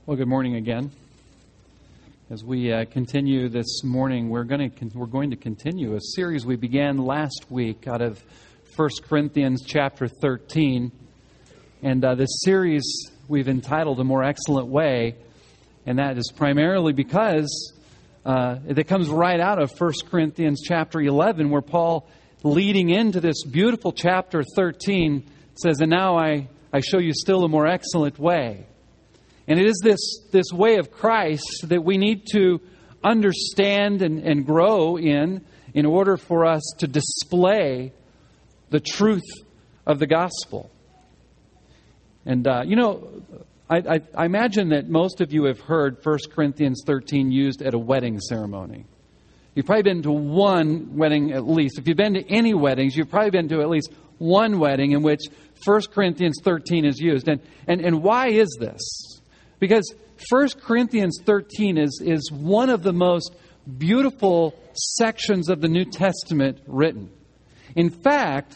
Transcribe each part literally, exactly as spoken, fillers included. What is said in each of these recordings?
Well, good morning again. As we uh, continue this morning, we're going to con- we're going to continue a series we began last week out of First Corinthians chapter thirteen, and uh, this series we've entitled "A More Excellent Way," and that is primarily because uh, it comes right out of First Corinthians chapter eleven, where Paul, leading into this beautiful chapter thirteen, says, "And now I I show you still a more excellent way." And it is this, this way of Christ that we need to understand and, and grow in in order for us to display the truth of the gospel. And, uh, you know, I, I, I imagine that most of you have heard First Corinthians thirteen used at a wedding ceremony. You've probably been to one wedding at least. If you've been to any weddings, you've probably been to at least one wedding in which First Corinthians thirteen is used. And, and, and why is this? Because First Corinthians thirteen is, is one of the most beautiful sections of the New Testament written. In fact,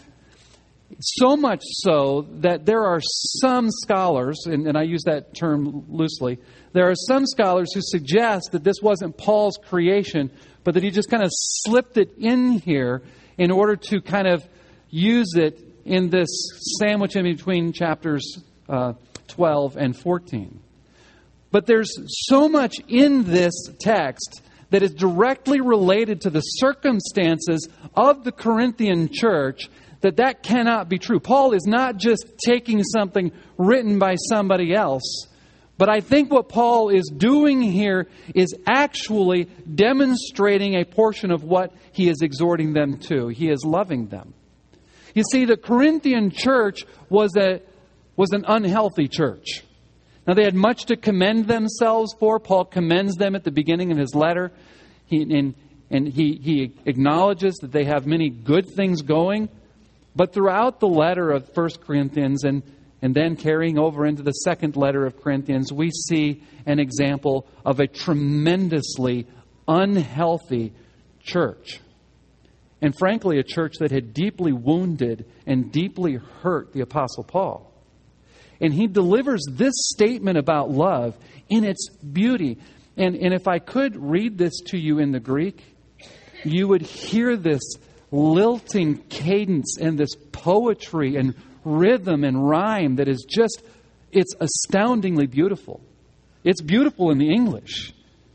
so much so that there are some scholars, and, and I use that term loosely, there are some scholars who suggest that this wasn't Paul's creation, but that he just kind of slipped it in here in order to kind of use it in this sandwich in between chapters uh, twelve and fourteen. But there's so much in this text that is directly related to the circumstances of the Corinthian church that that cannot be true. Paul is not just taking something written by somebody else, but I think what Paul is doing here is actually demonstrating a portion of what he is exhorting them to. He is loving them. You see, the Corinthian church was a was an unhealthy church. Now, they had much to commend themselves for. Paul commends them at the beginning of his letter. He, and and he, he acknowledges that they have many good things going. But throughout the letter of First Corinthians and, and then carrying over into the second letter of Corinthians, we see an example of a tremendously unhealthy church. And frankly, a church that had deeply wounded and deeply hurt the Apostle Paul. And he delivers this statement about love in its beauty. And, and if I could read this to you in the Greek, you would hear this lilting cadence and this poetry and rhythm and rhyme that is just, it's astoundingly beautiful. It's beautiful in the English.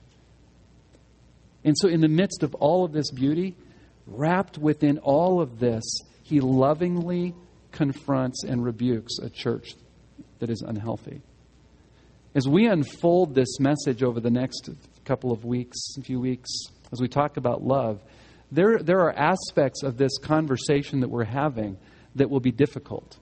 And so in the midst of all of this beauty, wrapped within all of this, he lovingly confronts and rebukes a church that is unhealthy. As we unfold this message over the next couple of weeks, a few weeks, as we talk about love, there, there are aspects of this conversation that we're having that will be difficult.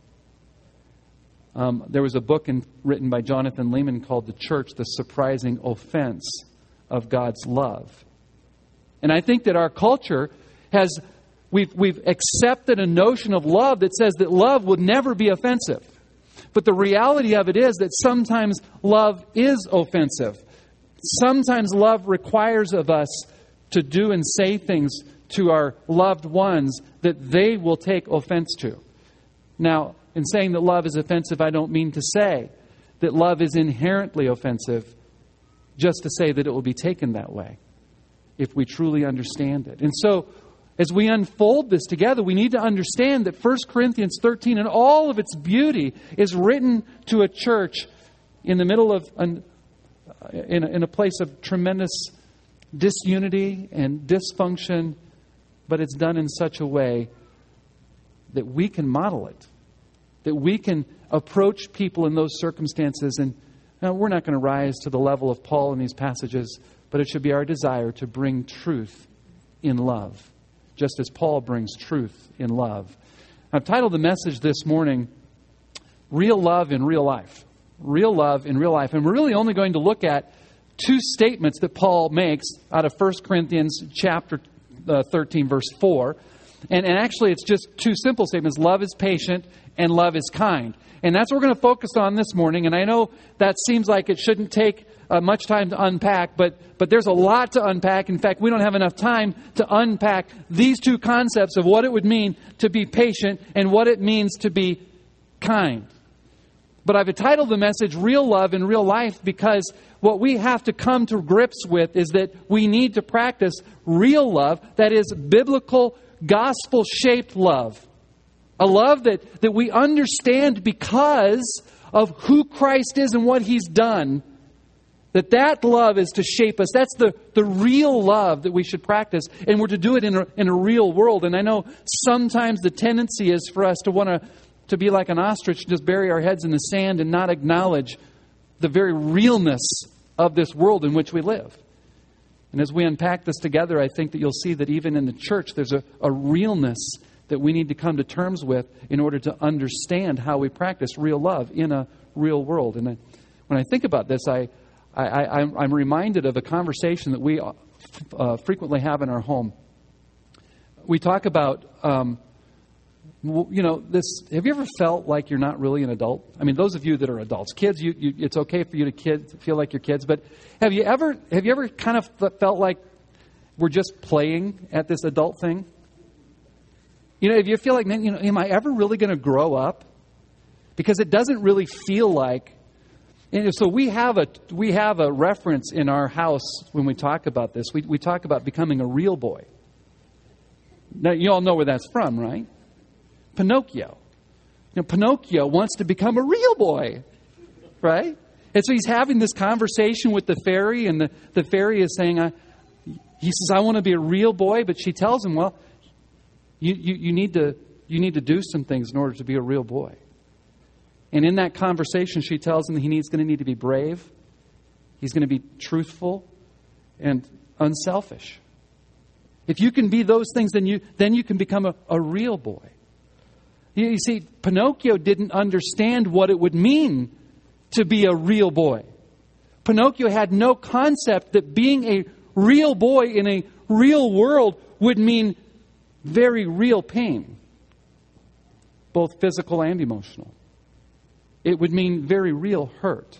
Um, there was a book in, written by Jonathan Leeman called The Church, The Surprising Offense of God's Love. And I think that our culture has, we've, we've accepted a notion of love that says that love would never be offensive. But the reality of it is that sometimes love is offensive. Sometimes love requires of us to do and say things to our loved ones that they will take offense to. Now, in saying that love is offensive, I don't mean to say that love is inherently offensive, just to say that it will be taken that way if we truly understand it. And so, as we unfold this together, we need to understand that First Corinthians thirteen and all of its beauty is written to a church in the middle of, an, in, a, in a place of tremendous disunity and dysfunction, but it's done in such a way that we can model it, that we can approach people in those circumstances. And now, we're not going to rise to the level of Paul in these passages, but it should be our desire to bring truth in love, just as Paul brings truth in love. I've titled the message this morning, Real Love in Real Life. Real Love in Real Life. And we're really only going to look at two statements that Paul makes out of First Corinthians chapter uh, thirteen, verse four. And, and actually, it's just two simple statements. Love is patient and love is kind. And that's what we're going to focus on this morning. And I know that seems like it shouldn't take uh, much time to unpack, but but there's a lot to unpack. In fact, we don't have enough time to unpack these two concepts of what it would mean to be patient and what it means to be kind. But I've entitled the message Real Love in Real Life because what we have to come to grips with is that we need to practice real love, that is biblical, gospel-shaped love. A love that, that we understand because of who Christ is and what He's done. That that love is to shape us. That's the, the real love that we should practice. And we're to do it in a, in a real world. And I know sometimes the tendency is for us to want to, to be like an ostrich, just bury our heads in the sand and not acknowledge the very realness of this world in which we live. And as we unpack this together, I think that you'll see that even in the church, there's a, a realness that we need to come to terms with in order to understand how we practice real love in a real world. And I, when I think about this, I... I, I, I'm reminded of a conversation that we uh, frequently have in our home. We talk about, um, you know, this. Have you ever felt like you're not really an adult? I mean, those of you that are adults, kids, you, you, it's okay for you to kid, feel like you're kids. But have you ever, have you ever kind of felt like we're just playing at this adult thing? You know, if you feel like, man, you know, am I ever really going to grow up? Because it doesn't really feel like. And so we have a we have a reference in our house when we talk about this. We we talk about becoming a real boy. Now you all know where that's from, right? Pinocchio. You know, Pinocchio wants to become a real boy, right? And so he's having this conversation with the fairy, and the, the fairy is saying, I, he says, I want to be a real boy, but she tells him, well, you, you, you need to you need to do some things in order to be a real boy. And in that conversation, she tells him that he's going to need to be brave. He's going to be truthful and unselfish. If you can be those things, then you then you can become a, a real boy. You, you see, Pinocchio didn't understand what it would mean to be a real boy. Pinocchio had no concept that being a real boy in a real world would mean very real pain, both physical and emotional. It would mean very real hurt.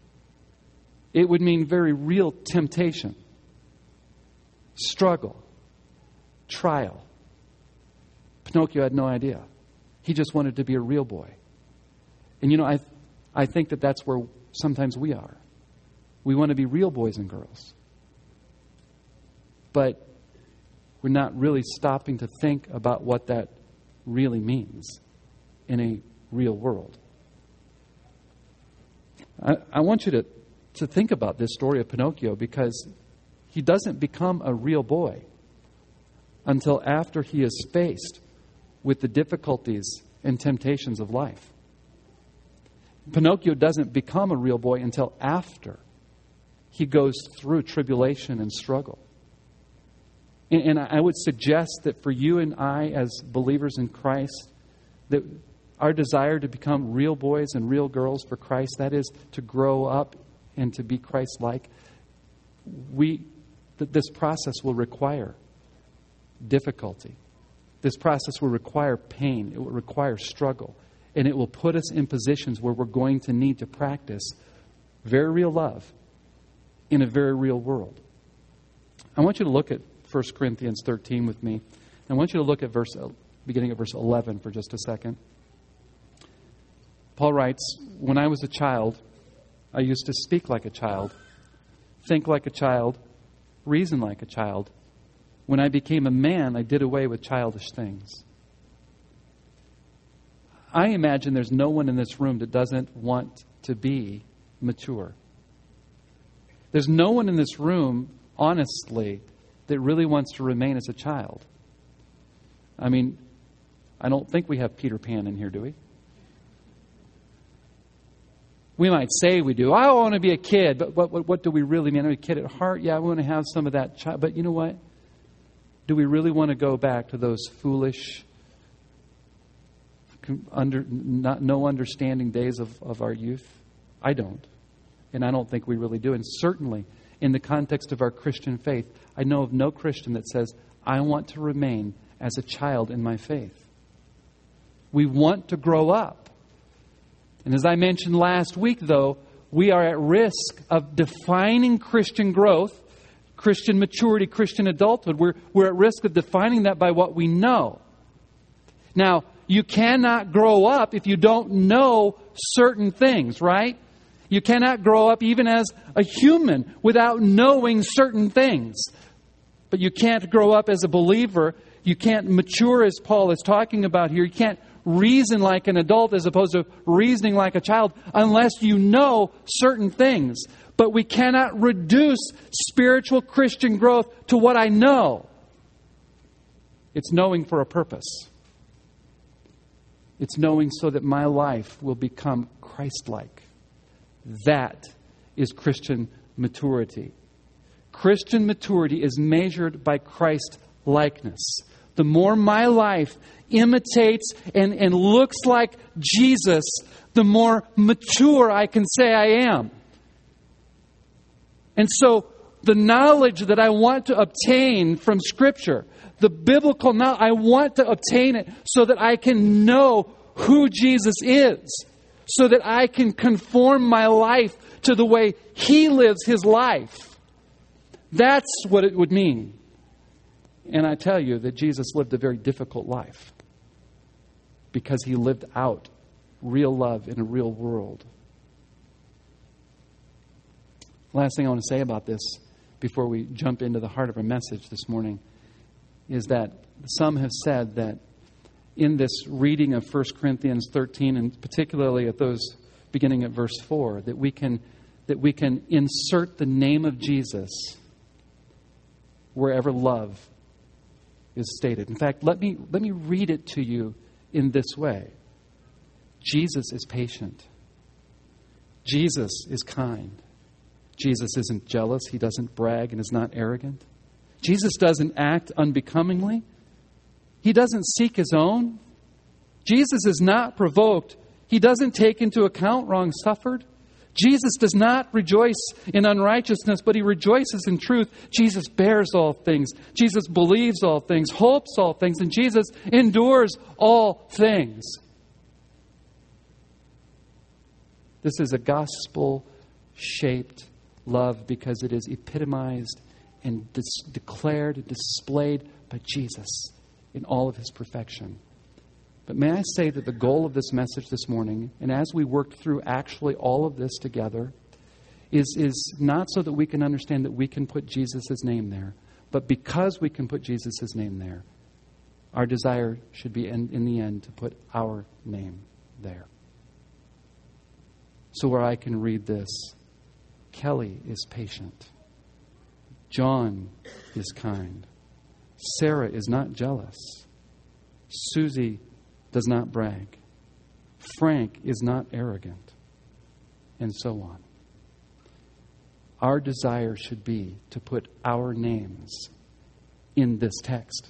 It would mean very real temptation, struggle, trial. Pinocchio had no idea. He just wanted to be a real boy. And you know, I, I think that that's where sometimes we are. We want to be real boys and girls. But we're not really stopping to think about what that really means in a real world. I, I want you to, to think about this story of Pinocchio, because he doesn't become a real boy until after he is faced with the difficulties and temptations of life. Pinocchio doesn't become a real boy until after he goes through tribulation and struggle. And, and I would suggest that for you and I as believers in Christ, that our desire to become real boys and real girls for Christ, that is to grow up and to be Christ-like, we that this process will require difficulty. This process will require pain. It will require struggle. And it will put us in positions where we're going to need to practice very real love in a very real world. I want you to look at First Corinthians thirteen with me. I want you to look at verse beginning at verse eleven for just a second. Paul writes, when I was a child, I used to speak like a child, think like a child, reason like a child. When I became a man, I did away with childish things. I imagine there's no one in this room that doesn't want to be mature. There's no one in this room, honestly, that really wants to remain as a child. I mean, I don't think we have Peter Pan in here, do we? We might say we do. I want to be a kid, but what, what, what do we really mean? I'm a kid at heart. Yeah, we want to have some of that child. But you know what? Do we really want to go back to those foolish, under, not, no understanding days of, of our youth? I don't. And I don't think we really do. And certainly, in the context of our Christian faith, I know of no Christian that says, I want to remain as a child in my faith. We want to grow up. And as I mentioned last week, though, we are at risk of defining Christian growth, Christian maturity, Christian adulthood. We're, we're at risk of defining that by what we know. Now, you cannot grow up if you don't know certain things, right? You cannot grow up even as a human without knowing certain things. But you can't grow up as a believer. You can't mature as Paul is talking about here. You can't reason like an adult as opposed to reasoning like a child unless you know certain things. But we cannot reduce spiritual Christian growth to what I know. It's knowing for a purpose. It's knowing so that my life will become Christ-like. That is Christian maturity. Christian maturity is measured by Christ-likeness. The more my life imitates and, and looks like Jesus, the more mature I can say I am. And so the knowledge that I want to obtain from Scripture, the biblical knowledge, I want to obtain it so that I can know who Jesus is, so that I can conform my life to the way He lives His life. That's what it would mean. And I tell you that Jesus lived a very difficult life because He lived out real love in a real world. Last thing I want to say about this before we jump into the heart of our message this morning is that some have said that in this reading of First Corinthians thirteen, and particularly at those beginning at verse four, that we can that we can insert the name of Jesus wherever love is stated. In fact, let me let me read it to you in this way. Jesus is patient. Jesus is kind. Jesus isn't jealous. He doesn't brag and is not arrogant. Jesus doesn't act unbecomingly. He doesn't seek His own. Jesus is not provoked. He doesn't take into account wrong suffered. Jesus does not rejoice in unrighteousness, but He rejoices in truth. Jesus bears all things. Jesus believes all things, hopes all things, and Jesus endures all things. This is a gospel-shaped love because it is epitomized and dis- declared and displayed by Jesus in all of His perfection. But may I say that the goal of this message this morning, and as we work through actually all of this together, is, is not so that we can understand that we can put Jesus' name there, but because we can put Jesus' name there, our desire should be in, in the end to put our name there. So where I can read this, Kelly is patient. John is kind. Sarah is not jealous. Susie does not brag. Frank is not arrogant. And so on. Our desire should be to put our names in this text.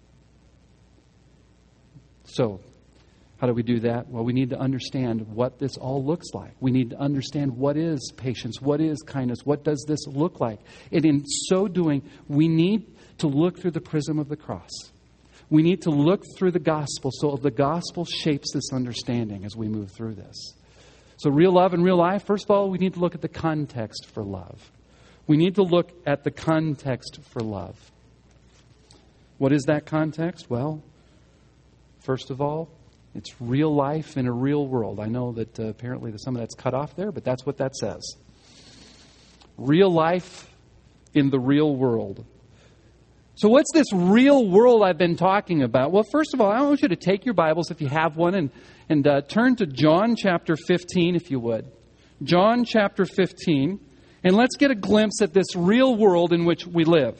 So, how do we do that? Well, we need to understand what this all looks like. We need to understand what is patience, what is kindness, what does this look like. And in so doing, we need to look through the prism of the cross. We need to look through the gospel so the gospel shapes this understanding as we move through this. So real love and real life, first of all, we need to look at the context for love. We need to look at the context for love. What is that context? Well, first of all, it's real life in a real world. I know that uh, apparently some of that's cut off there, but that's what that says. Real life in the real world. So what's this real world I've been talking about? Well, first of all, I want you to take your Bibles, if you have one, and, and uh, turn to John chapter fifteen, if you would. John chapter fifteen. And let's get a glimpse at this real world in which we live.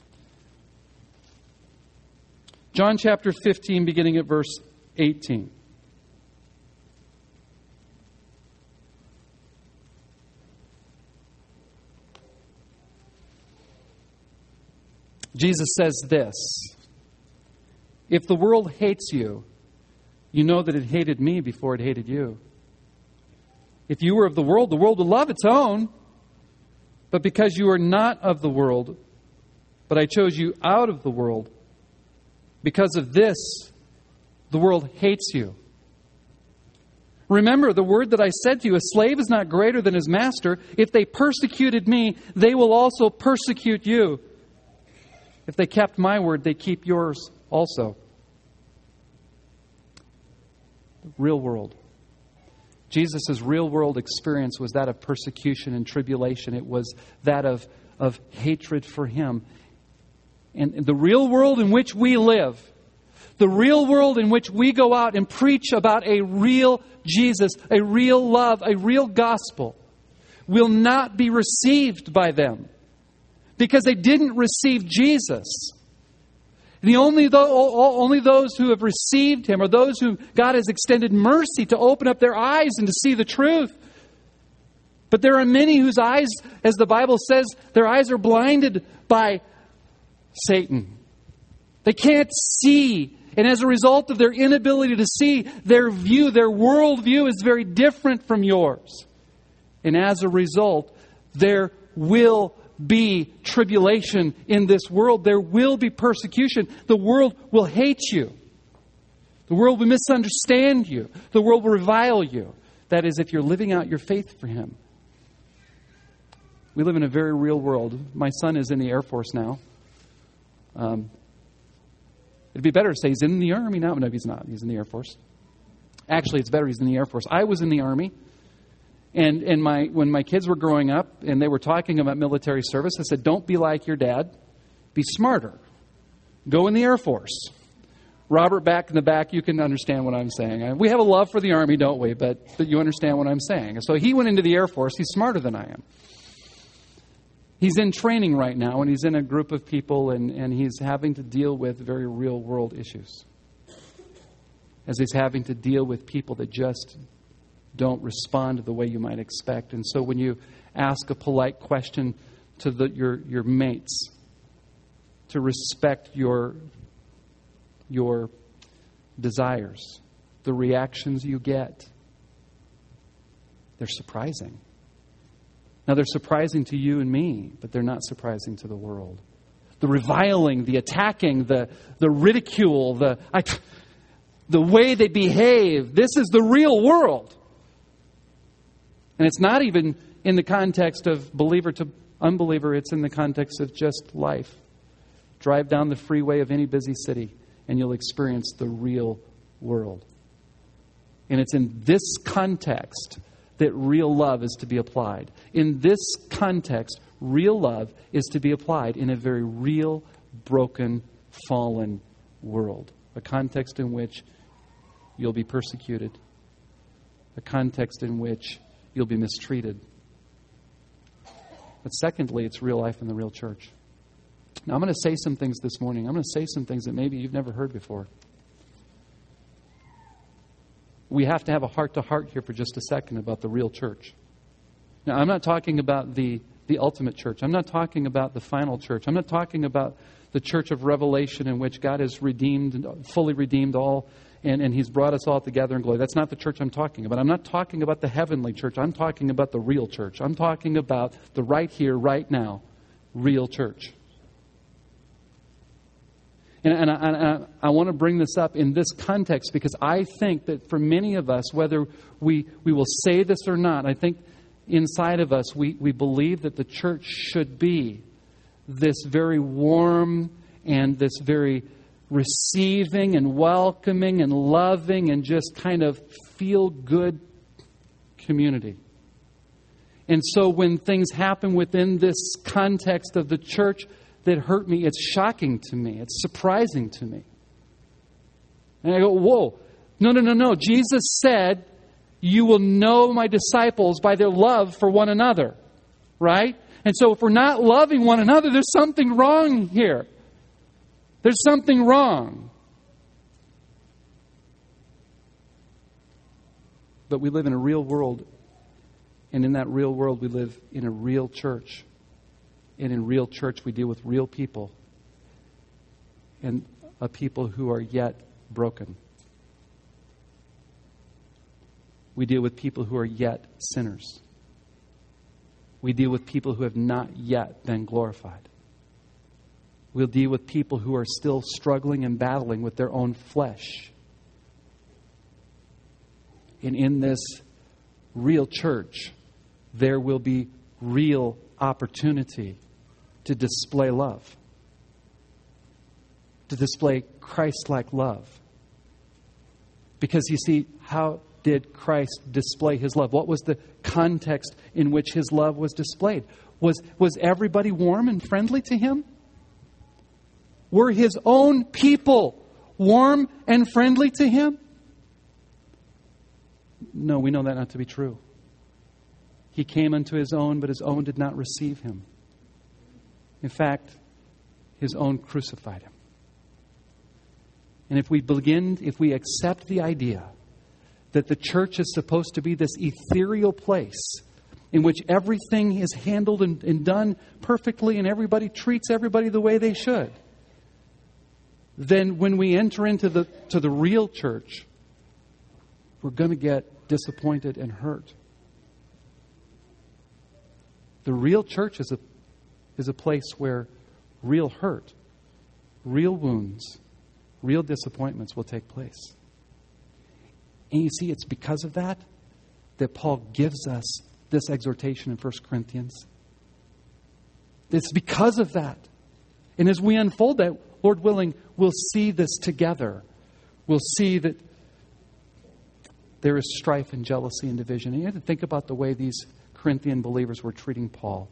John chapter fifteen, beginning at verse eighteen. Jesus says this, "If the world hates you, you know that it hated me before it hated you. If you were of the world, the world would love its own. But because you are not of the world, but I chose you out of the world, because of this, the world hates you. Remember the word that I said to you, a slave is not greater than his master. If they persecuted me, they will also persecute you. If they kept my word, they keep yours also. Real world. Jesus' real world experience was that of persecution and tribulation. It was that of, of hatred for Him. And the real world in which we live, the real world in which we go out and preach about a real Jesus, a real love, a real gospel, will not be received by them because they didn't receive Jesus. The only, only those who have received Him are those who God has extended mercy to open up their eyes and to see the truth. But there are many whose eyes, as the Bible says, their eyes are blinded by Satan. They can't see. And as a result of their inability to see, their view, their worldview is very different from yours. And as a result, there will be tribulation in this world. There will be persecution. The world will hate you. The world will misunderstand you. The world will revile you. That is, if you're living out your faith for Him. We live in a very real world. My son is in the Air Force now. Um, it'd be better to say he's in the Army now. No, he's not. He's in the Air Force. Actually, it's better he's in the Air Force. I was in the Army. And and my when my kids were growing up and they were talking about military service, I said, don't be like your dad. Be smarter. Go in the Air Force. Robert, back in the back, you can understand what I'm saying. We have a love for the Army, don't we? But, but you understand what I'm saying. So he went into the Air Force. He's smarter than I am. He's in training right now, and he's in a group of people, and, and he's having to deal with very real-world issues. As he's having to deal with people that just don't respond the way you might expect. And so when you ask a polite question to the, your, your mates, to respect your, your desires, the reactions you get, they're surprising. Now, they're surprising to you and me, but they're not surprising to the world. The reviling, the attacking, the, the ridicule, the, I, the way they behave, this is the real world. And it's not even in the context of believer to unbeliever. It's in the context of just life. Drive down the freeway of any busy city and you'll experience the real world. And it's in this context that real love is to be applied. In this context, real love is to be applied in a very real, broken, fallen world. A context in which you'll be persecuted. A context in which you'll be mistreated. But secondly, it's real life in the real church. Now, I'm going to say some things this morning. I'm going to say some things that maybe you've never heard before. We have to have a heart-to-heart here for just a second about the real church. Now, I'm not talking about the, the ultimate church. I'm not talking about the final church. I'm not talking about the church of Revelation in which God has redeemed, fully redeemed all, and, and He's brought us all together in glory. That's not the church I'm talking about. I'm not talking about the heavenly church. I'm talking about the real church. I'm talking about the right here, right now, real church. And, and, I, and I, I want to bring this up in this context because I think that for many of us, whether we, we will say this or not, I think inside of us we, we believe that the church should be this very warm and this very receiving and welcoming and loving and just kind of feel-good community. And so when things happen within this context of the church that hurt me, it's shocking to me. It's surprising to me. And I go, whoa, no, no, no, no. Jesus said, you will know my disciples by their love for one another. Right? And so if we're not loving one another, there's something wrong here. There's something wrong. But we live in a real world. And in that real world, we live in a real church. And in real church, we deal with real people. And a people who are yet broken. We deal with people who are yet sinners. We deal with people who have not yet been glorified. We'll deal with people who are still struggling and battling with their own flesh. And in this real church, there will be real opportunity to display love. To display Christ-like love. Because you see, how did Christ display his love? What was the context in which his love was displayed? Was, was everybody warm and friendly to him? Were his own people warm and friendly to him? No, we know that not to be true. He came unto his own, but his own did not receive him. In fact, his own crucified him. And if we begin, if we accept the idea that the church is supposed to be this ethereal place in which everything is handled and, and done perfectly and everybody treats everybody the way they should, then when we enter into the to the real church, we're going to get disappointed and hurt. The real church is a is a place where real hurt, real wounds, real disappointments will take place. And you see, it's because of that that Paul gives us this exhortation in First Corinthians. It's because of that. And as we unfold that, Lord willing, we'll see this together. We'll see that there is strife and jealousy and division. And you have to think about the way these Corinthian believers were treating Paul.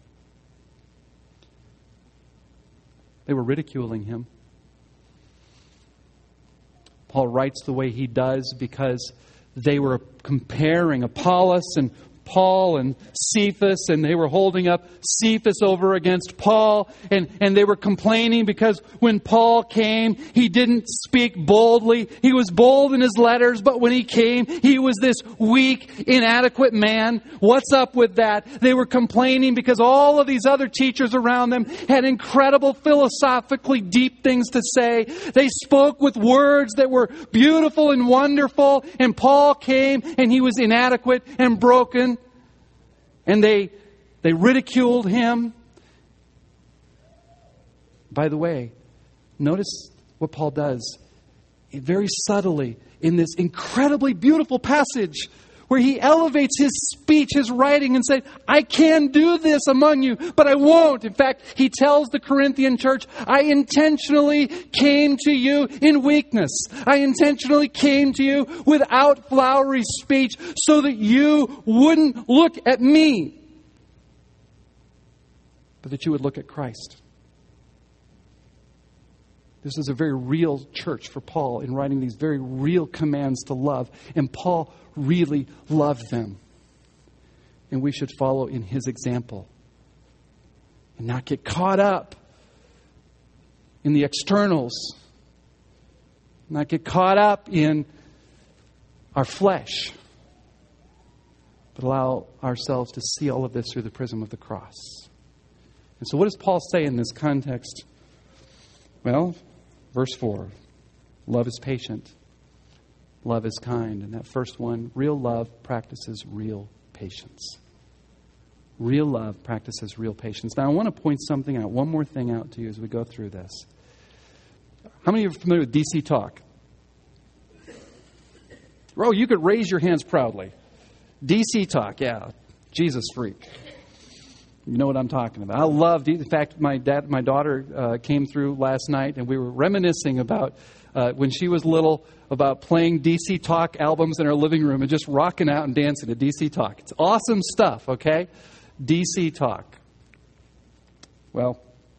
They were ridiculing him. Paul writes the way he does because they were comparing Apollos and Paul and Cephas, and they were holding up Cephas over against Paul, and, and they were complaining because when Paul came, he didn't speak boldly. He was bold in his letters, but when he came, he was this weak, inadequate man. What's up with that? They were complaining because all of these other teachers around them had incredible philosophically deep things to say. They spoke with words that were beautiful and wonderful, and Paul came and he was inadequate and broken. And they they ridiculed him. By the way, notice what Paul does very subtly in this incredibly beautiful passage where he elevates his speech, his writing, and says, I can do this among you, but I won't. In fact, he tells the Corinthian church, I intentionally came to you in weakness. I intentionally came to you without flowery speech so that you wouldn't look at me, but that you would look at Christ. This is a very real church for Paul in writing these very real commands to love. And Paul really loved them. And we should follow in his example and not get caught up in the externals, not get caught up in our flesh, but allow ourselves to see all of this through the prism of the cross. And so what does Paul say in this context? Well, verse four, love is patient. Love is kind. And that first one, real love practices real patience. Real love practices real patience. Now, I want to point something out, one more thing out to you as we go through this. How many of you are familiar with D C Talk? Oh, you could raise your hands proudly. D C Talk, yeah. Jesus freak. You know what I'm talking about. I love, in fact, my dad, my daughter uh, came through last night and we were reminiscing about uh, when she was little, about playing D C Talk albums in our living room and just rocking out and dancing to D C Talk. It's awesome stuff, okay? D C Talk. Well,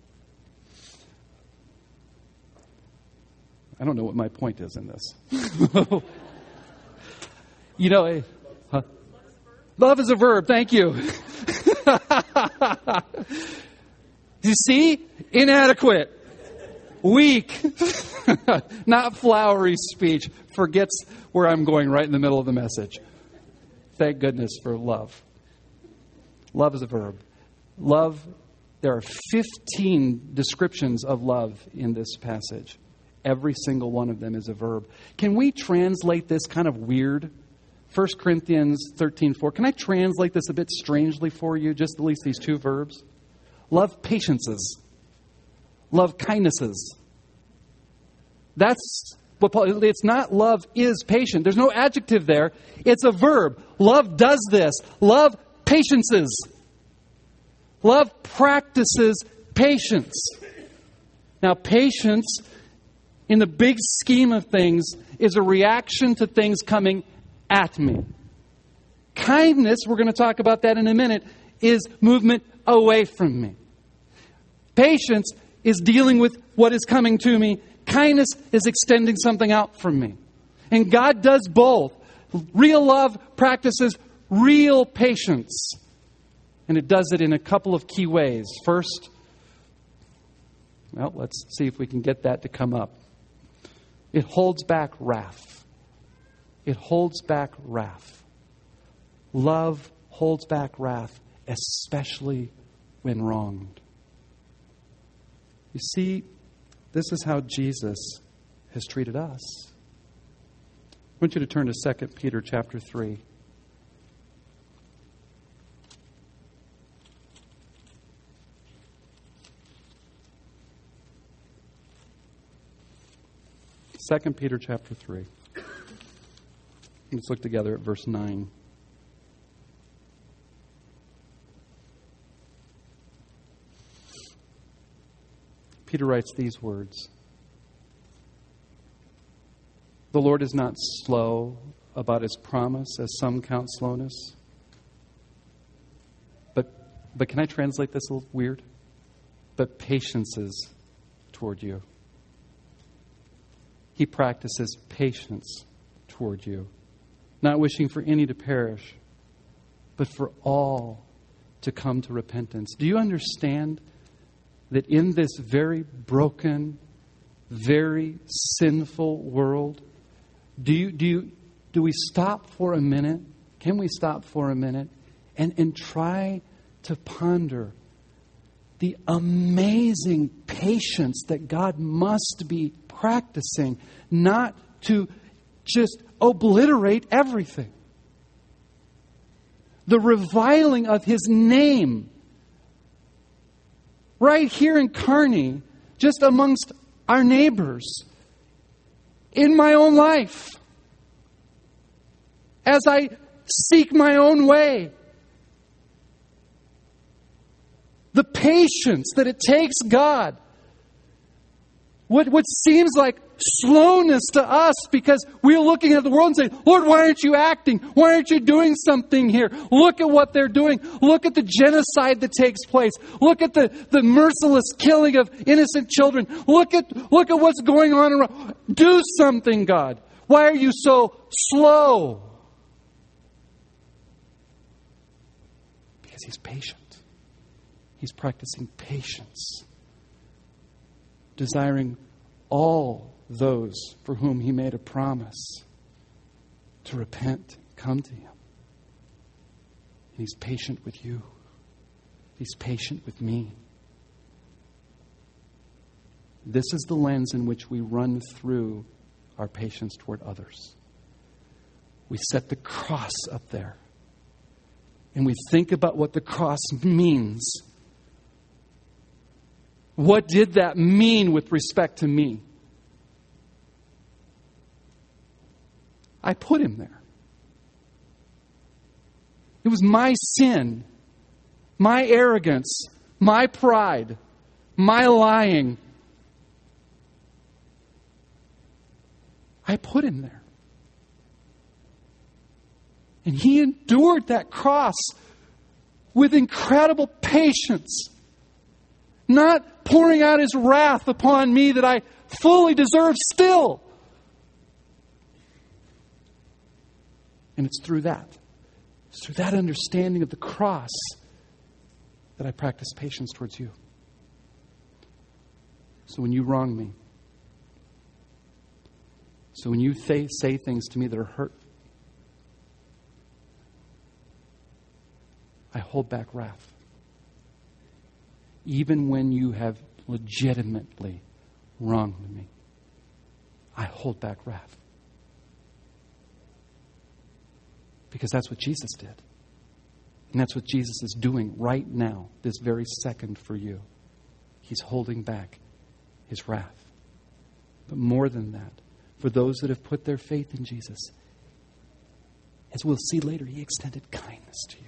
I don't know what my point is in this. You know, huh? Love is a verb. Thank you. You see? Inadequate. Weak. Not flowery speech. Forgets where I'm going right in the middle of the message. Thank goodness for love. Love is a verb. Love, there are fifteen descriptions of love in this passage. Every single one of them is a verb. Can we translate this kind of weird? First Corinthians thirteen four. Can I translate this a bit strangely for you? Just at least these two verbs. Love patiences. Love kindnesses. That's what Paul, it's not love is patient. There's no adjective there. It's a verb. Love does this. Love patiences. Love practices patience. Now, patience, in the big scheme of things, is a reaction to things coming at me. Kindness, we're going to talk about that in a minute, is movement away from me. Patience is dealing with what is coming to me. Kindness is extending something out from me. And God does both. Real love practices real patience. And it does it in a couple of key ways. First, well, let's see if we can get that to come up. It holds back wrath. It holds back wrath. Love holds back wrath, especially when wronged. You see, this is how Jesus has treated us. I want you to turn to Second Peter chapter three. Second Peter chapter three. Let's look together at verse nine. Peter writes these words. The Lord is not slow about His promise, as some count slowness. But, but can I translate this a little weird? But patiences toward you. He practices patience toward you, not wishing for any to perish, but for all to come to repentance. Do you understand that in this very broken, very sinful world, do you do you do we stop for a minute? Can we stop for a minute and, and try to ponder the amazing patience that God must be practicing, not to just obliterate everything. The reviling of His name right here in Kearney, just amongst our neighbors, in my own life, as I seek my own way. The patience that it takes God. What, what seems like slowness to us because we're looking at the world and saying, Lord, why aren't you acting? Why aren't you doing something here? Look at what they're doing. Look at the genocide that takes place. Look at the, the merciless killing of innocent children. Look at, look at what's going on around. Do something, God. Why are you so slow? Because He's patient. He's practicing patience, desiring all those for whom He made a promise to repent, come to Him. And He's patient with you. He's patient with me. This is the lens in which we run through our patience toward others. We set the cross up there, and we think about what the cross means. What did that mean with respect to me? I put Him there. It was my sin, my arrogance, my pride, my lying. I put Him there. And He endured that cross with incredible patience, not pouring out His wrath upon me that I fully deserve still. And it's through that, it's through that understanding of the cross that I practice patience towards you. So when you wrong me, so when you th- say things to me that are hurt, I hold back wrath. Even when you have legitimately wronged me, I hold back wrath. Because that's what Jesus did. And that's what Jesus is doing right now, this very second for you. He's holding back His wrath. But more than that, for those that have put their faith in Jesus, as we'll see later, He extended kindness to you.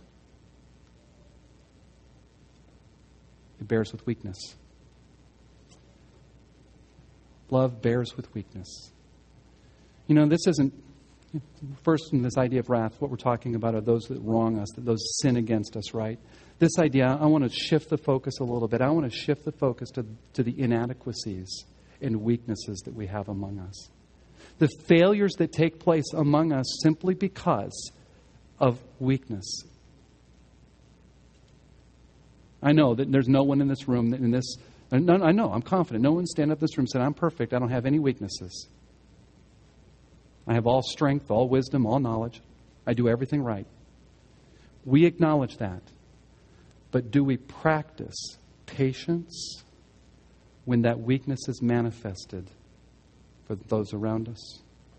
It bears with weakness. Love bears with weakness. You know, this isn't, first in this idea of wrath, what we're talking about are those that wrong us, that those sin against us, right? This idea, I want to shift the focus a little bit. I want to shift the focus to, to the inadequacies and weaknesses that we have among us. The failures that take place among us simply because of weakness. I know that there's no one in this room, that in this, no, I know, I'm confident. No one stand up in this room and said, I'm perfect. I don't have any weaknesses. I have all strength, all wisdom, all knowledge. I do everything right. We acknowledge that. But do we practice patience when that weakness is manifested for those around us?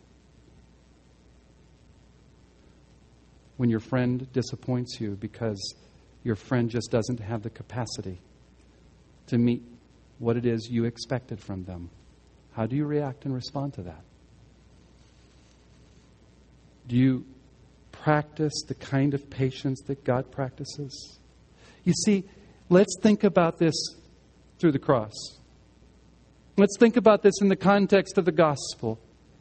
When your friend disappoints you because your friend just doesn't have the capacity to meet what it is you expected from them, how do you react and respond to that? Do you practice the kind of patience that God practices? You see, let's think about this through the cross. Let's think about this in the context of the gospel.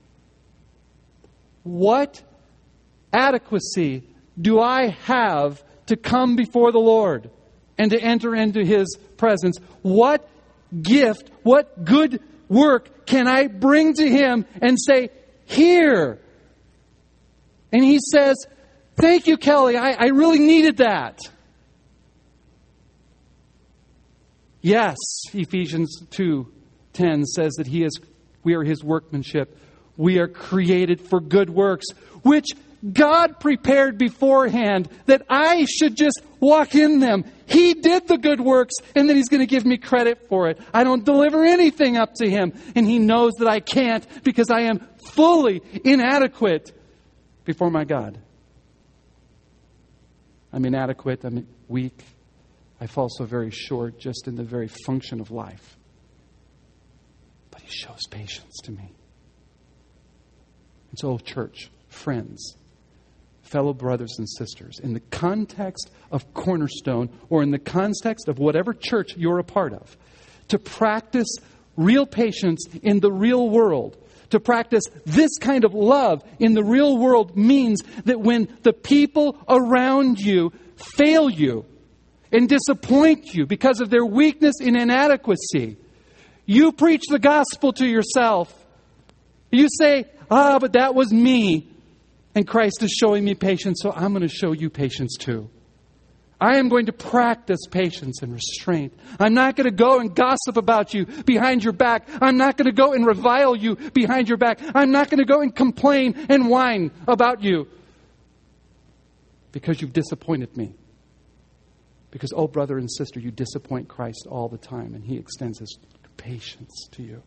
What adequacy do I have to come before the Lord and to enter into His presence? What gift, what good work can I bring to Him and say, here? And He says, thank you, Kelly. I, I really needed that. Yes, Ephesians two ten says that He is, we are His workmanship. We are created for good works, which God prepared beforehand that I should just walk in them. He did the good works, and then He's going to give me credit for it. I don't deliver anything up to Him, and He knows that I can't because I am fully inadequate before my God. I'm inadequate, I'm weak. I fall so very short just in the very function of life. But He shows patience to me. And so, church, friends, fellow brothers and sisters, in the context of Cornerstone or in the context of whatever church you're a part of, to practice real patience in the real world, to practice this kind of love in the real world means that when the people around you fail you and disappoint you because of their weakness and inadequacy, you preach the gospel to yourself. You say, ah, but that was me. And Christ is showing me patience, so I'm going to show you patience too. I am going to practice patience and restraint. I'm not going to go and gossip about you behind your back. I'm not going to go and revile you behind your back. I'm not going to go and complain and whine about you because you've disappointed me. Because, oh, brother and sister, you disappoint Christ all the time, and He extends His patience to you.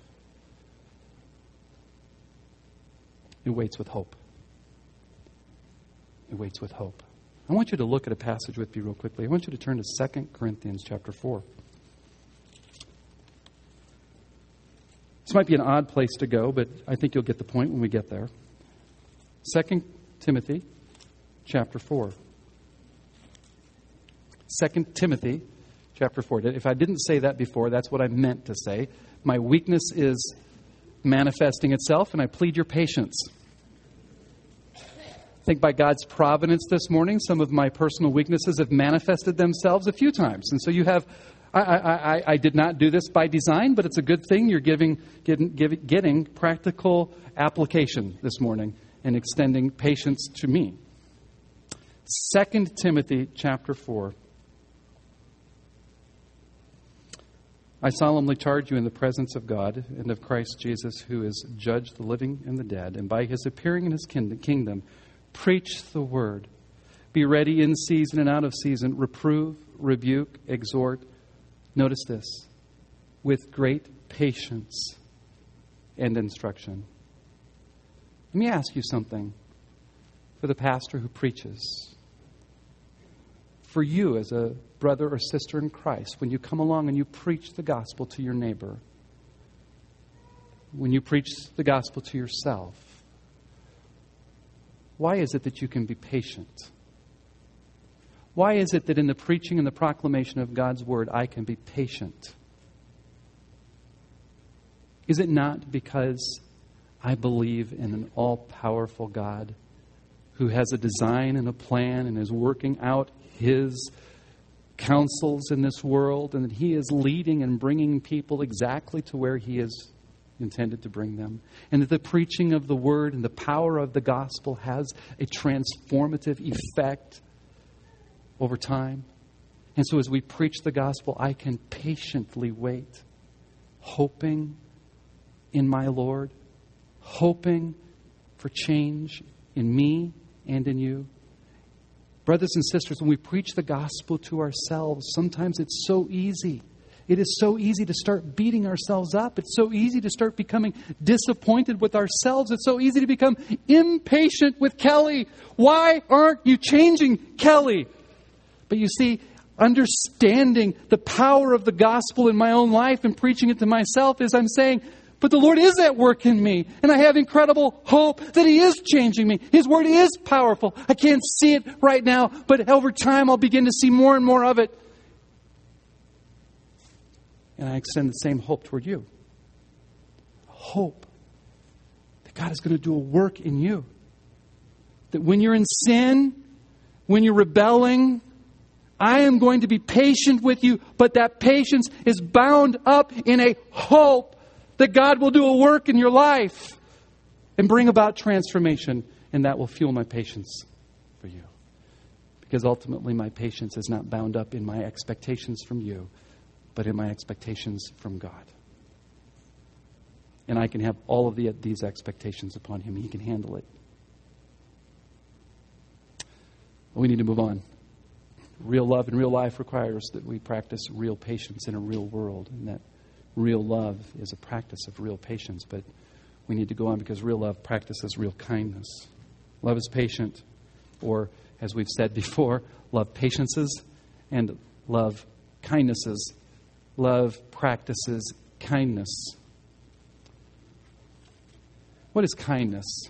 It waits with hope. It waits with hope. I want you to look at a passage with me real quickly. I want you to turn to Second Corinthians chapter four. This might be an odd place to go, but I think you'll get the point when we get there. Second Timothy chapter four. Second Timothy chapter four. If I didn't say that before, that's what I meant to say. My weakness is manifesting itself, and I plead your patience. I think by God's providence this morning, some of my personal weaknesses have manifested themselves a few times. And so you have, I, I, I, I did not do this by design, but it's a good thing you're giving, getting, giving, getting practical application this morning and extending patience to me. Second Timothy chapter four. I solemnly charge you in the presence of God and of Christ Jesus, who is judged the living and the dead, and by His appearing in His kingdom, preach the word. Be ready in season and out of season. Reprove, rebuke, exhort. Notice this. With great patience and instruction. Let me ask you something. For the pastor who preaches. For you as a brother or sister in Christ, when you come along and you preach the gospel to your neighbor, when you preach the gospel to yourself, why is it that you can be patient? Why is it that in the preaching and the proclamation of God's word, I can be patient? Is it not because I believe in an all-powerful God who has a design and a plan and is working out His counsels in this world, and that He is leading and bringing people exactly to where He is intended to bring them. And that the preaching of the Word and the power of the gospel has a transformative effect over time. And so as we preach the gospel, I can patiently wait, hoping in my Lord, hoping for change in me and in you. Brothers and sisters, when we preach the gospel to ourselves, sometimes it's so easy. It is so easy to start beating ourselves up. It's so easy to start becoming disappointed with ourselves. It's so easy to become impatient with Kelly. Why aren't you changing, Kelly? But you see, understanding the power of the gospel in my own life and preaching it to myself is I'm saying, but the Lord is at work in me, and I have incredible hope that He is changing me. His Word is powerful. I can't see it right now, but over time I'll begin to see more and more of it. And I extend the same hope toward you. Hope that God is going to do a work in you. That when you're in sin, when you're rebelling, I am going to be patient with you, but that patience is bound up in a hope that God will do a work in your life and bring about transformation, and that will fuel my patience for you. Because ultimately my patience is not bound up in my expectations from you, but in my expectations from God. And I can have all of the, these expectations upon Him. He can handle it. We need to move on. Real love in real life requires that we practice real patience in a real world, and that real love is a practice of real patience, but we need to go on because real love practices real kindness. Love is patient, or as we've said before, love patiences and love kindnesses. Love practices kindness. What is kindness?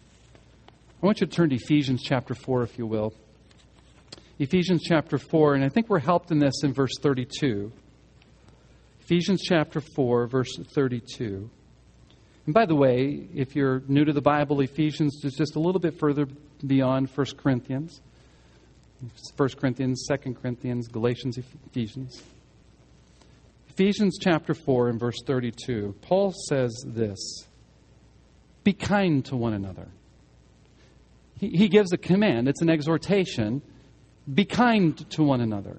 I want you to turn to Ephesians chapter four, if you will. Ephesians chapter four, and I think we're helped in this in verse thirty-two. Ephesians chapter four, verse thirty-two. And by the way, if you're new to the Bible, Ephesians is just a little bit further beyond First Corinthians. First Corinthians, Second Corinthians, Galatians, Ephesians. Ephesians chapter four and verse thirty-two. Paul says this: be kind to one another. He, he gives a command. It's an exhortation. Be kind to one another.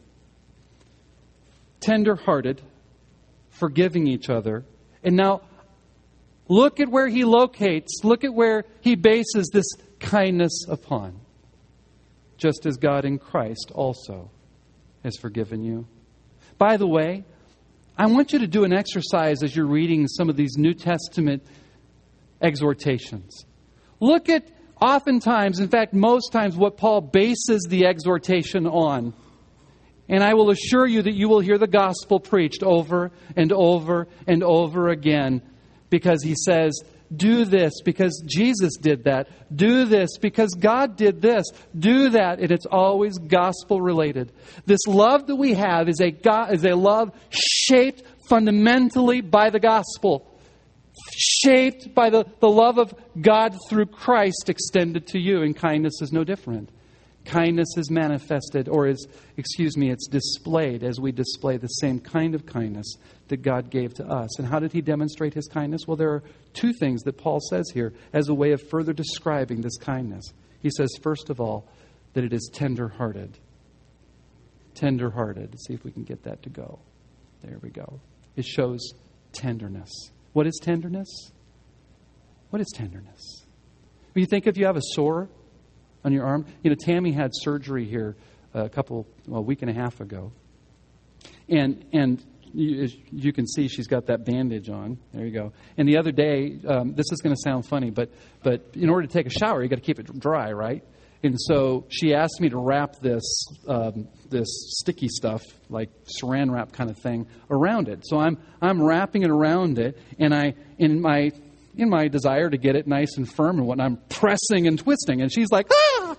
Tender-hearted, forgiving each other. And now, look at where he locates, look at where he bases this kindness upon. Just as God in Christ also has forgiven you. By the way, I want you to do an exercise as you're reading some of these New Testament exhortations. Look at, oftentimes, in fact, most times, what Paul bases the exhortation on. And I will assure you that you will hear the gospel preached over and over and over again, because he says, do this because Jesus did that. Do this because God did this. Do that. And it's always gospel related. This love that we have is a God, is a love shaped fundamentally by the gospel. Shaped by the, the love of God through Christ extended to you. And kindness is no different. Kindness is manifested, or is, excuse me, it's displayed as we display the same kind of kindness that God gave to us. And how did He demonstrate His kindness? Well, there are two things that Paul says here as a way of further describing this kindness. He says, first of all, that it is tender-hearted. Tender-hearted. Let's see if we can get that to go. There we go. It shows tenderness. What is tenderness? What is tenderness? When you think if you have a sore on your arm. You know, Tammy had surgery here a couple, well, a week and a half ago. And and you, as you can see, she's got that bandage on. There you go. And the other day, um, this is going to sound funny, but but in order to take a shower, you got to keep it dry, right? And so she asked me to wrap this um, this sticky stuff, like saran wrap kind of thing, around it. So I'm I'm wrapping it around it, and I in my in my desire to get it nice and firm and whatnot, I'm pressing and twisting. And she's like, ah,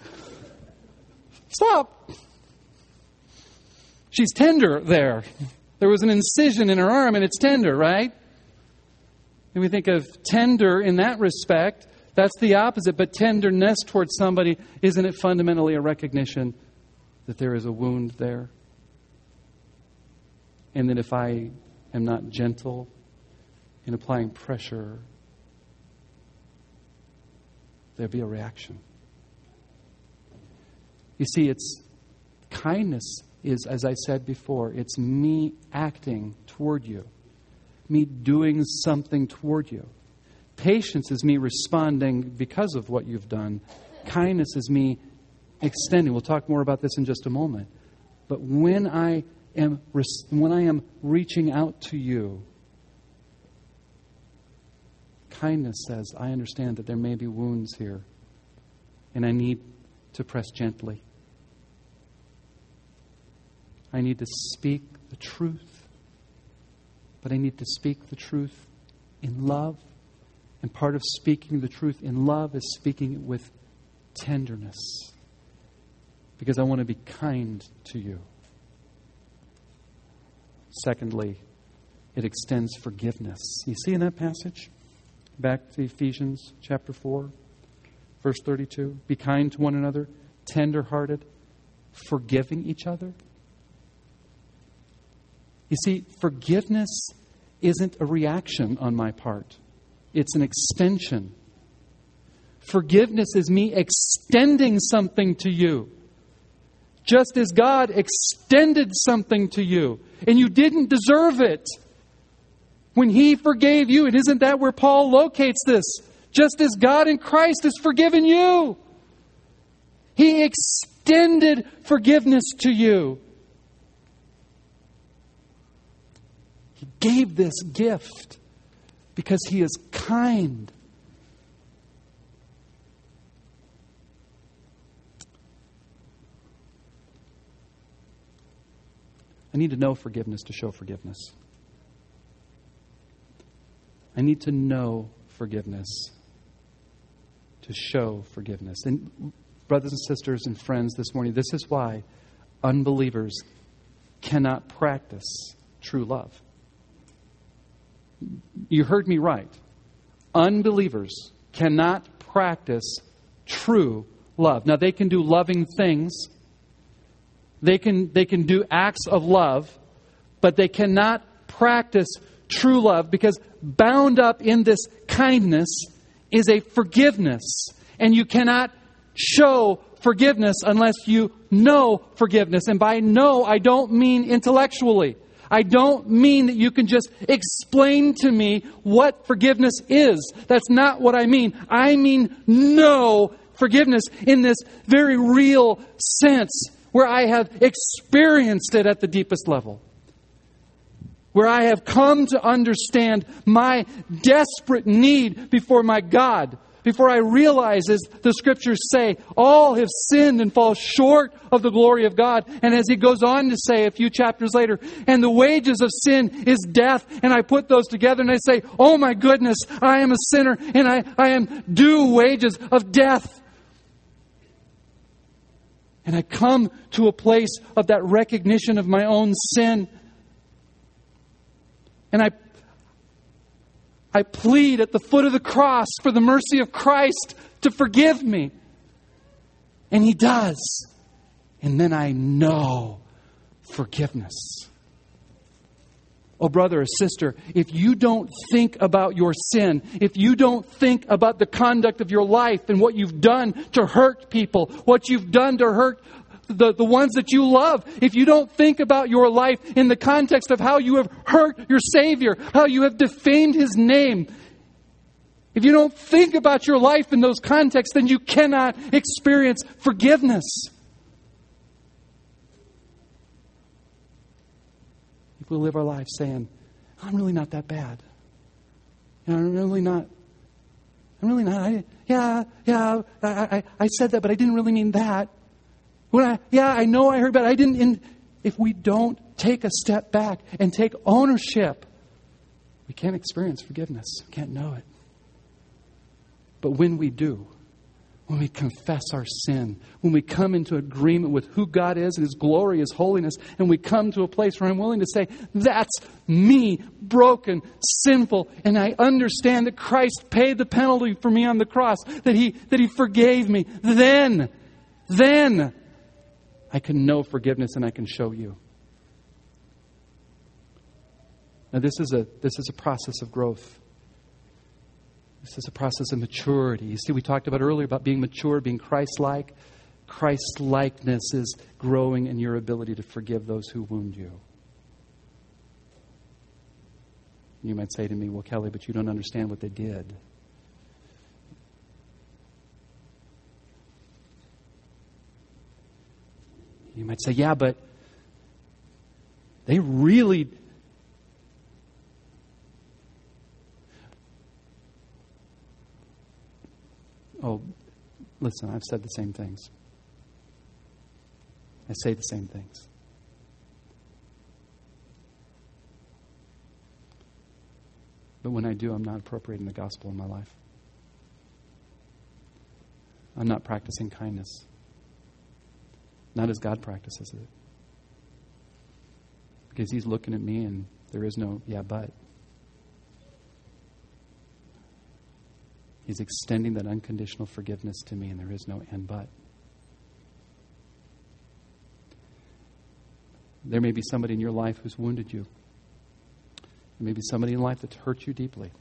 stop. She's tender there. There was an incision in her arm and it's tender, right? And we think of tender in that respect. That's the opposite. But tenderness towards somebody, isn't it fundamentally a recognition that there is a wound there? And that if I am not gentle in applying pressure, there'll be a reaction. You see, it's kindness is, as I said before, it's me acting toward you, me doing something toward you. Patience is me responding because of what you've done. Kindness is me extending. We'll talk more about this in just a moment. But when I am when I am reaching out to you, kindness says, I understand that there may be wounds here, and I need to press gently. I need to speak the truth, but I need to speak the truth in love. And part of speaking the truth in love is speaking it with tenderness, because I want to be kind to you. Secondly, it extends forgiveness. You see in that passage? Back to Ephesians chapter four, verse thirty-two. Be kind to one another, tender-hearted, forgiving each other. You see, forgiveness isn't a reaction on my part. It's an extension. Forgiveness is me extending something to you. Just as God extended something to you, and you didn't deserve it. When He forgave you, and isn't that where Paul locates this? Just as God in Christ has forgiven you. He extended forgiveness to you. He gave this gift because He is kind. I need to know forgiveness to show forgiveness. I need to know forgiveness to show forgiveness. And brothers and sisters and friends this morning, this is why unbelievers cannot practice true love. You heard me right. Unbelievers cannot practice true love. Now, they can do loving things. They can, they can do acts of love, but they cannot practice true love, because bound up in this kindness is a forgiveness. And you cannot show forgiveness unless you know forgiveness. And by know, I don't mean intellectually. I don't mean that you can just explain to me what forgiveness is. That's not what I mean. I mean know forgiveness in this very real sense, where I have experienced it at the deepest level. Where I have come to understand my desperate need before my God. Before I realize, as the Scriptures say, all have sinned and fall short of the glory of God. And as he goes on to say a few chapters later, and the wages of sin is death. And I put those together and I say, oh my goodness, I am a sinner and I, I am due wages of death. And I come to a place of that recognition of my own sin. And I I plead at the foot of the cross for the mercy of Christ to forgive me. And He does. And then I know forgiveness. Oh, brother or sister, if you don't think about your sin, if you don't think about the conduct of your life and what you've done to hurt people, what you've done to hurt The, the ones that you love, if you don't think about your life in the context of how you have hurt your Savior, how you have defamed His name, if you don't think about your life in those contexts, then you cannot experience forgiveness. If we live our life saying, I'm really not that bad. You know, I'm really not, I'm really not, I, yeah, yeah, I, I, I said that, but I didn't really mean that. When I, yeah, I know I heard, but I didn't. In, if we don't take a step back and take ownership, we can't experience forgiveness. We can't know it. But when we do, when we confess our sin, when we come into agreement with who God is and His glory, His holiness, and we come to a place where I'm willing to say, that's me, broken, sinful, and I understand that Christ paid the penalty for me on the cross, that He, that He forgave me. Then, then I can know forgiveness and I can show you. Now this is a this is a process of growth. This is a process of maturity. You see, we talked about earlier about being mature, being Christ-like. Christ-likeness is growing in your ability to forgive those who wound you. You might say to me, well, Kelly, but you don't understand what they did. You might say, yeah, but they really... Oh, listen, I've said the same things. I say the same things. But when I do, I'm not appropriating the gospel in my life. I'm not practicing kindness. Not as God practices it. Because He's looking at me and there is no, yeah, but. He's extending that unconditional forgiveness to me and there is no and but. There may be somebody in your life who's wounded you. There may be somebody in life that's hurt you deeply.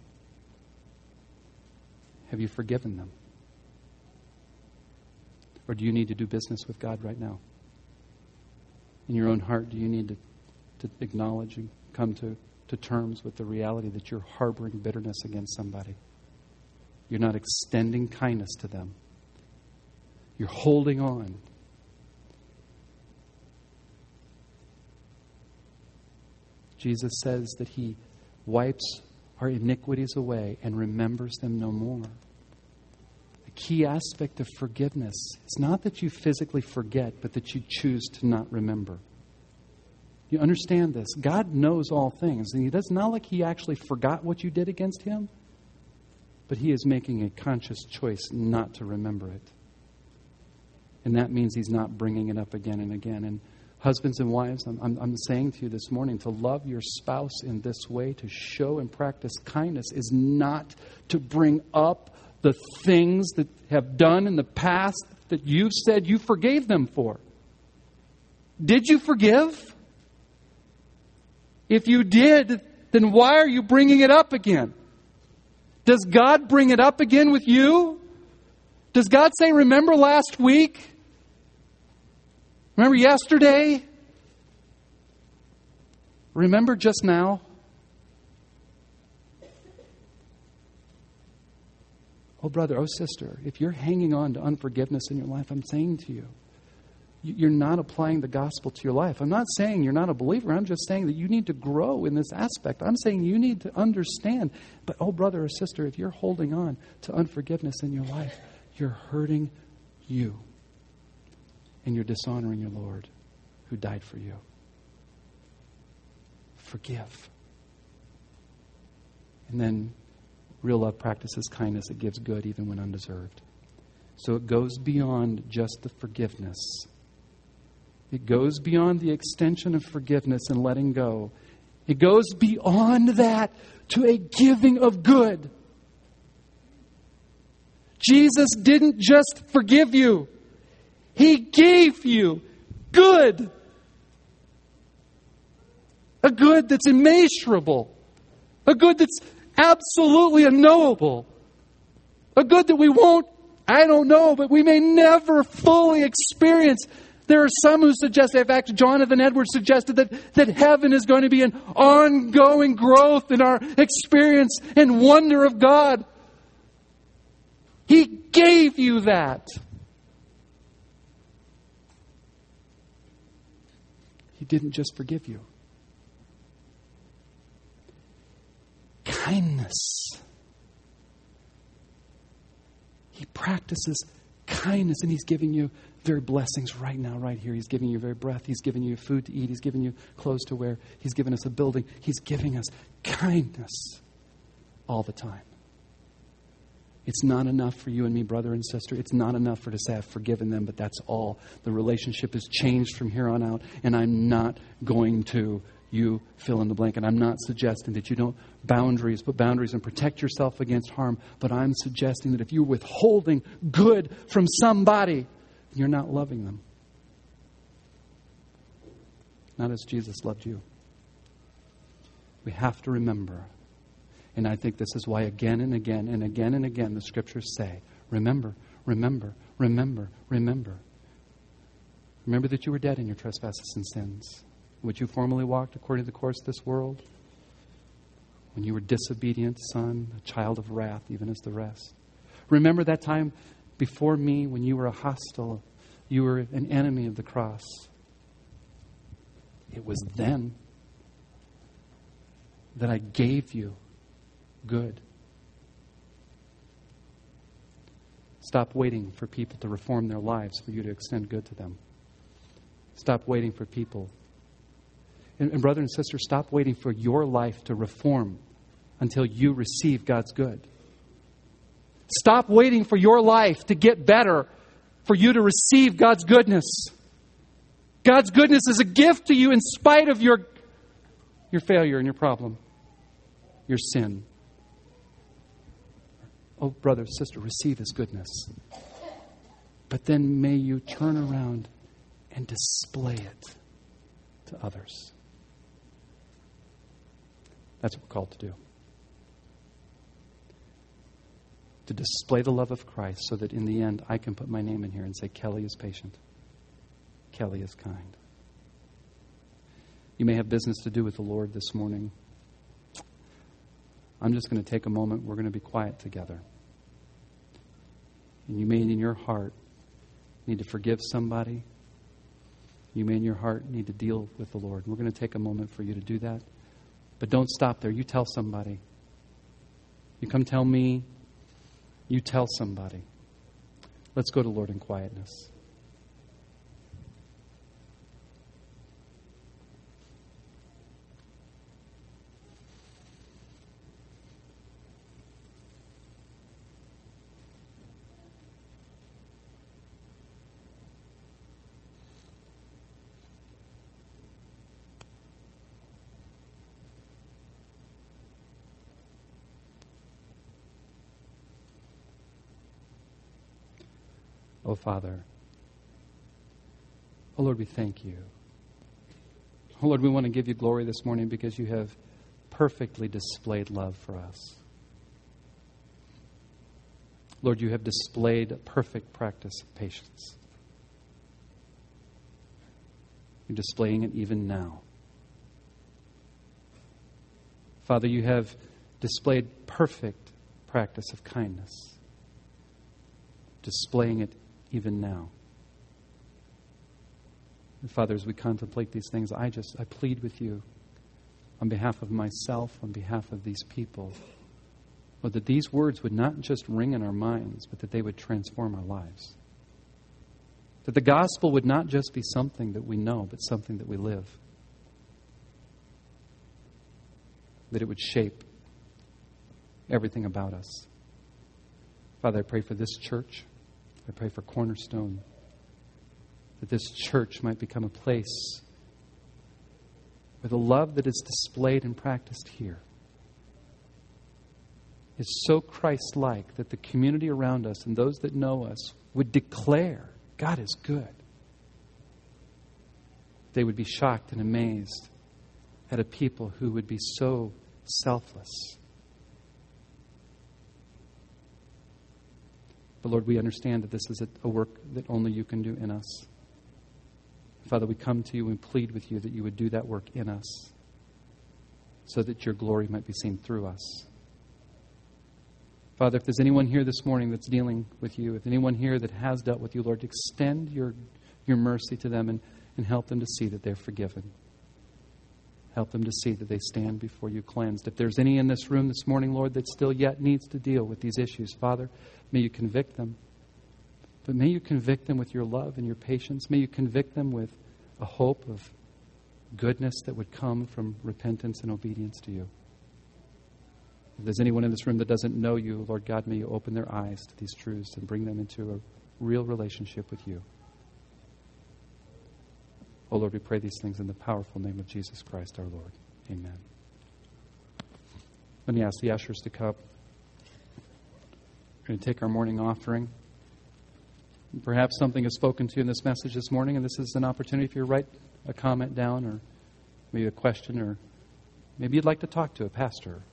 Have you forgiven them? Or do you need to do business with God right now? In your own heart, do you need to, to acknowledge and come to, to terms with the reality that you're harboring bitterness against somebody? You're not extending kindness to them. You're holding on. Jesus says that He wipes our iniquities away and remembers them no more. The key aspect of forgiveness is not that you physically forget, but that you choose to not remember. You understand this? God knows all things. And He does not like He actually forgot what you did against Him, but He is making a conscious choice not to remember it. And that means He's not bringing it up again and again. And husbands and wives, I'm, I'm, I'm saying to you this morning, to love your spouse in this way, to show and practice kindness, is not to bring up the things that have done in the past that you've said you forgave them for. Did you forgive? If you did, then why are you bringing it up again? Does God bring it up again with you? Does God say, remember last week? Remember yesterday? Remember just now? Oh, brother, oh, sister, if you're hanging on to unforgiveness in your life, I'm saying to you, you're not applying the gospel to your life. I'm not saying you're not a believer. I'm just saying that you need to grow in this aspect. I'm saying you need to understand. But, oh, brother or sister, if you're holding on to unforgiveness in your life, you're hurting you. And you're dishonoring your Lord who died for you. Forgive. And then real love practices kindness. It gives good even when undeserved. So it goes beyond just the forgiveness. It goes beyond the extension of forgiveness and letting go. It goes beyond that to a giving of good. Jesus didn't just forgive you. He gave you good. A good that's immeasurable. A good that's absolutely unknowable. A good that we won't, I don't know, but we may never fully experience. There are some who suggest, in fact, Jonathan Edwards suggested that, that heaven is going to be an ongoing growth in our experience and wonder of God. He gave you that. He didn't just forgive you. Kindness. He practices kindness and He's giving you very blessings right now, right here. He's giving you very breath. He's giving you food to eat. He's giving you clothes to wear. He's given us a building. He's giving us kindness all the time. It's not enough for you and me, brother and sister. It's not enough for to say I've forgiven them, but that's all. The relationship is changed from here on out, and I'm not going to, you fill in the blank. And I'm not suggesting that you don't boundaries, put boundaries and protect yourself against harm, but I'm suggesting that if you're withholding good from somebody, you're not loving them. Not as Jesus loved you. We have to remember. And I think this is why again and again and again and again the Scriptures say, remember, remember, remember, remember. Remember that you were dead in your trespasses and sins, which you formerly walked according to the course of this world, when you were disobedient, son, a child of wrath, even as the rest. Remember that time before me when you were a hostile, you were an enemy of the cross. It was then that I gave you good. Stop waiting for people to reform their lives for you to extend good to them. Stop waiting for people. And, and brother and sister, stop waiting for your life to reform until you receive God's good. Stop waiting for your life to get better for you to receive God's goodness. God's goodness is a gift to you in spite of your, your failure and your problem, your sin. Oh, brother, sister, receive His goodness. But then may you turn around and display it to others. That's what we're called to do. To display the love of Christ so that in the end I can put my name in here and say, Kelly is patient. Kelly is kind. You may have business to do with the Lord this morning. I'm just going to take a moment. We're going to be quiet together. And you may in your heart need to forgive somebody. You may in your heart need to deal with the Lord. We're going to take a moment for you to do that. But don't stop there. You tell somebody. You come tell me. You tell somebody. Let's go to the Lord in quietness. Oh, Father. Oh, Lord, we thank you. Oh, Lord, we want to give you glory this morning because you have perfectly displayed love for us. Lord, you have displayed a perfect practice of patience. You're displaying it even now. Father, you have displayed perfect practice of kindness. Displaying it even now. And Father, as we contemplate these things, I just, I plead with you on behalf of myself, on behalf of these people, Lord, that these words would not just ring in our minds, but that they would transform our lives. That the gospel would not just be something that we know, but something that we live. That it would shape everything about us. Father, I pray for this church. I pray for Cornerstone, that this church might become a place where the love that is displayed and practiced here is so Christ-like that the community around us and those that know us would declare God is good. They would be shocked and amazed at a people who would be so selfless. But Lord, we understand that this is a work that only you can do in us. Father, we come to you and plead with you that you would do that work in us so that your glory might be seen through us. Father, if there's anyone here this morning that's dealing with you, if anyone here that has dealt with you, Lord, extend your, your mercy to them and, and help them to see that they're forgiven. Help them to see that they stand before you cleansed. If there's any in this room this morning, Lord, that still yet needs to deal with these issues, Father, may you convict them. But may you convict them with your love and your patience. May you convict them with a hope of goodness that would come from repentance and obedience to you. If there's anyone in this room that doesn't know you, Lord God, may you open their eyes to these truths and bring them into a real relationship with you. Oh Lord, we pray these things in the powerful name of Jesus Christ our Lord. Amen. Let me ask the ushers to come. We're going to take our morning offering. Perhaps something is spoken to you in this message this morning, and this is an opportunity for you to write a comment down, or maybe a question, or maybe you'd like to talk to a pastor.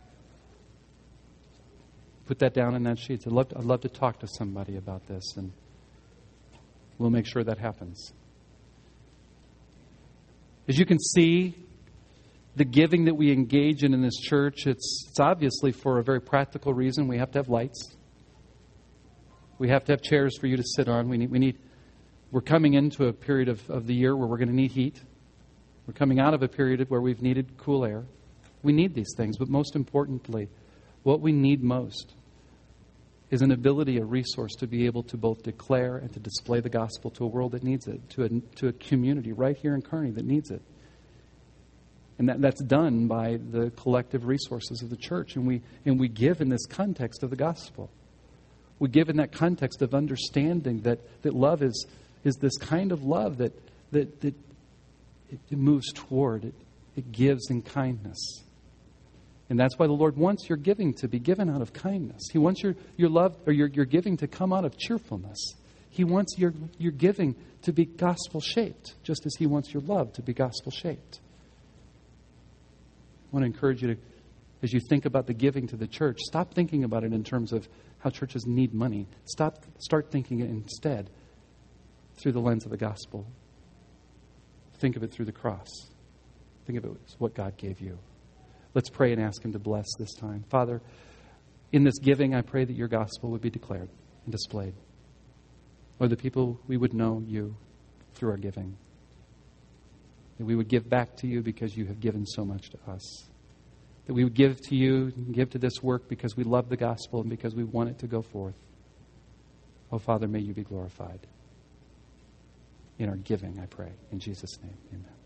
Put that down in that sheet. I'd love to, I'd love to talk to somebody about this, and we'll make sure that happens. As you can see, the giving that we engage in in this church, it's, it's obviously for a very practical reason. We have to have lights. We have to have chairs for you to sit on. We need, we need, we're coming into a period of, of the year where we're going to need heat. We're coming out of a period where we've needed cool air. We need these things, but most importantly, what we need most is an ability, a resource to be able to both declare and to display the gospel to a world that needs it, to a, to a community right here in Kearney that needs it. And that, that's done by the collective resources of the church. And we, and we give in this context of the gospel. We give in that context of understanding that, that love is, is this kind of love that, that, that it, it moves toward, it, it gives in kindness. And that's why the Lord wants your giving to be given out of kindness. He wants your, your love or your, your giving to come out of cheerfulness. He wants your, your giving to be gospel-shaped, just as He wants your love to be gospel-shaped. I want to encourage you to, as you think about the giving to the church, stop thinking about it in terms of how churches need money. Stop, start thinking it instead through the lens of the gospel. Think of it through the cross. Think of it as what God gave you. Let's pray and ask Him to bless this time. Father, in this giving, I pray that your gospel would be declared and displayed. Lord, the people, we would know you through our giving. That we would give back to you because you have given so much to us. That we would give to you and give to this work because we love the gospel and because we want it to go forth. Oh, Father, may you be glorified in our giving, I pray. In Jesus' name, amen.